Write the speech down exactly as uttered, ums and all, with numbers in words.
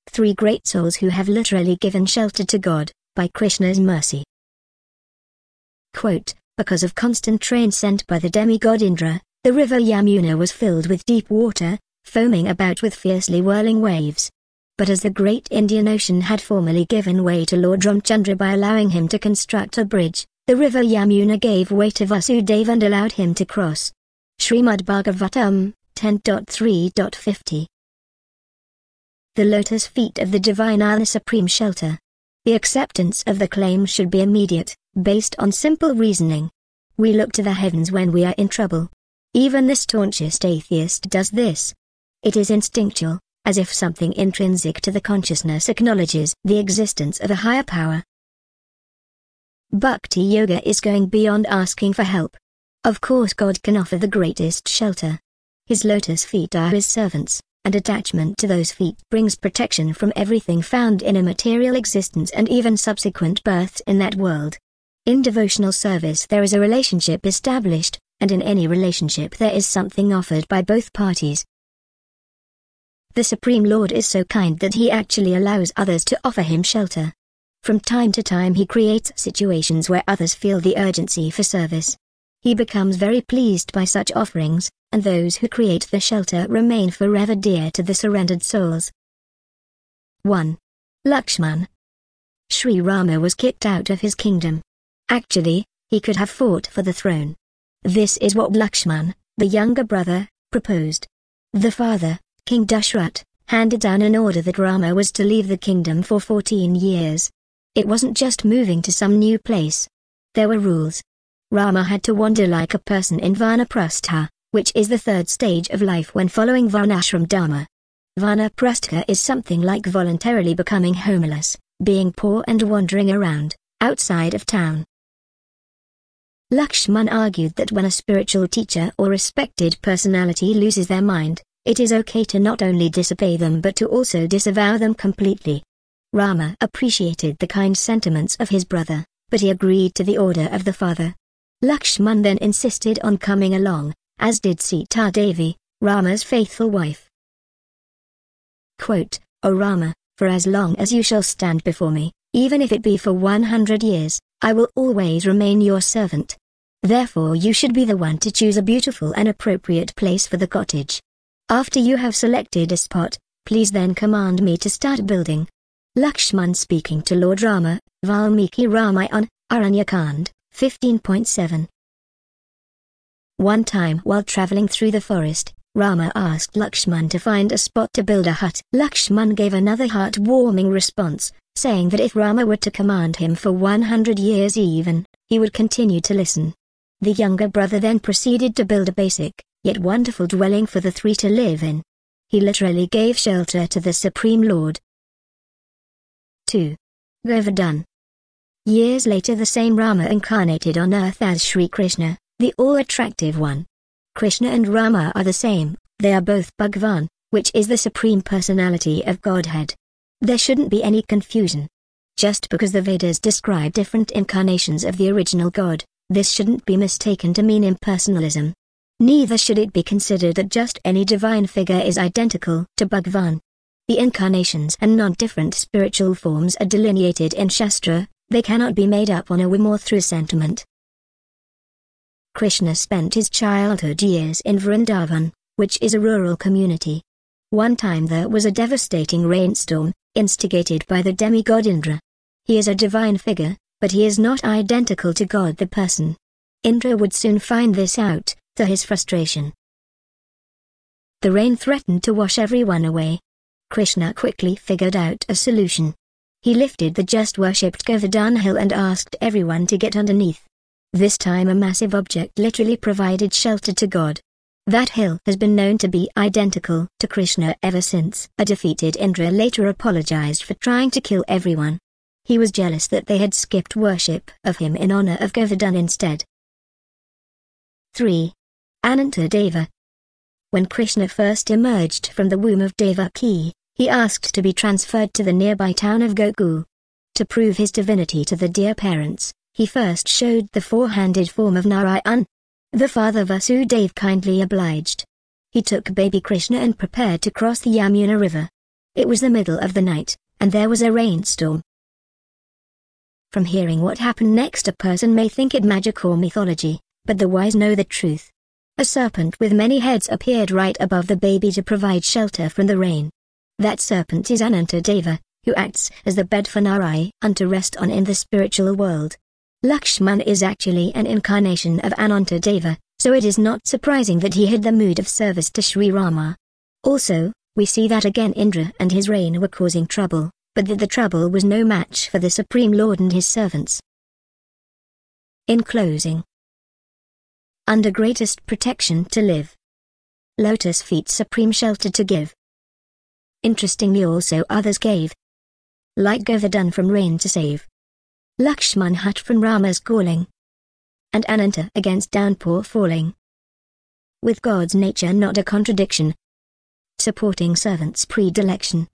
Three great souls who have literally given shelter to God, by Krishna's mercy. Quote, because of constant rain sent by the demigod Indra, the river Yamuna was filled with deep water, foaming about with fiercely whirling waves. But as the great Indian Ocean had formerly given way to Lord Ramchandra by allowing him to construct a bridge, the river Yamuna gave way to Vasudeva and allowed him to cross. Srimad Bhagavatam, ten point three point fifty. The lotus feet of the divine are the supreme shelter. The acceptance of the claim should be immediate, based on simple reasoning. We look to the heavens when we are in trouble. Even the staunchest atheist does this. It is instinctual, as if something intrinsic to the consciousness acknowledges the existence of a higher power. Bhakti Yoga is going beyond asking for help. Of course God can offer the greatest shelter. His lotus feet are his servants, and attachment to those feet brings protection from everything found in a material existence and even subsequent births in that world. In devotional service there is a relationship established, and in any relationship there is something offered by both parties. The Supreme Lord is so kind that he actually allows others to offer him shelter. From time to time he creates situations where others feel the urgency for service. He becomes very pleased by such offerings, and those who create the shelter remain forever dear to the surrendered souls. one. Lakshman. Sri Rama was kicked out of his kingdom. Actually, he could have fought for the throne. This is what Lakshman, the younger brother, proposed. The father, King Dashrath, handed down an order that Rama was to leave the kingdom for fourteen years. It wasn't just moving to some new place. There were rules. Rama had to wander like a person in Vanaprastha, which is the third stage of life when following Varnashram Dharma. Vanaprastha is something like voluntarily becoming homeless, being poor and wandering around, outside of town. Lakshman argued that when a spiritual teacher or respected personality loses their mind, it is okay to not only disobey them but to also disavow them completely. Rama appreciated the kind sentiments of his brother, but he agreed to the order of the father. Lakshman then insisted on coming along, as did Sita Devi, Rama's faithful wife. Quote, O Rama, for as long as you shall stand before me, even if it be for one hundred years, I will always remain your servant. Therefore you should be the one to choose a beautiful and appropriate place for the cottage. After you have selected a spot, please then command me to start building. Lakshman speaking to Lord Rama, Valmiki Ramayana, Aranyakand, fifteen point seven. One time while traveling through the forest, Rama asked Lakshman to find a spot to build a hut. Lakshman gave another heart-warming response, saying that if Rama were to command him for one hundred years even, he would continue to listen. The younger brother then proceeded to build a basic, yet wonderful dwelling for the three to live in. He literally gave shelter to the Supreme Lord. two. Govardhan. Years later the same Rama incarnated on earth as Sri Krishna, the all-attractive one. Krishna and Rama are the same, they are both Bhagavan, which is the Supreme Personality of Godhead. There shouldn't be any confusion. Just because the Vedas describe different incarnations of the original God, this shouldn't be mistaken to mean impersonalism. Neither should it be considered that just any divine figure is identical to Bhagavan. The incarnations and non-different spiritual forms are delineated in Shastra, they cannot be made up on a whim or through sentiment. Krishna spent his childhood years in Vrindavan, which is a rural community. One time there was a devastating rainstorm, instigated by the demigod Indra. He is a divine figure, but he is not identical to God the person. Indra would soon find this out, to his frustration. The rain threatened to wash everyone away. Krishna quickly figured out a solution. He lifted the just worshipped Govardhan hill and asked everyone to get underneath. This time a massive object literally provided shelter to God. That hill has been known to be identical to Krishna ever since. A defeated Indra later apologized for trying to kill everyone. He was jealous that they had skipped worship of him in honor of Govardhan instead. three. Anantadeva. When Krishna first emerged from the womb of Devaki, he asked to be transferred to the nearby town of Gokul. To prove his divinity to the dear parents, he first showed the four-handed form of Narayan. The father Vasudeva kindly obliged. He took baby Krishna and prepared to cross the Yamuna river. It was the middle of the night, and there was a rainstorm. From hearing what happened next, a person may think it magic or mythology, but the wise know the truth. A serpent with many heads appeared right above the baby to provide shelter from the rain. That serpent is Anantadeva, who acts as the bed for Narayana to rest on in the spiritual world. Lakshman is actually an incarnation of Anantadeva, so it is not surprising that he had the mood of service to Sri Rama. Also, we see that again Indra and his reign were causing trouble, but that the trouble was no match for the Supreme Lord and his servants. In closing, under greatest protection to live. Lotus feet supreme shelter to give. Interestingly also others gave. Like Govardhan from rain to save. Lakshman hut from Rama's calling. And Ananta against downpour falling. With God's nature not a contradiction. Supporting servants' predilection.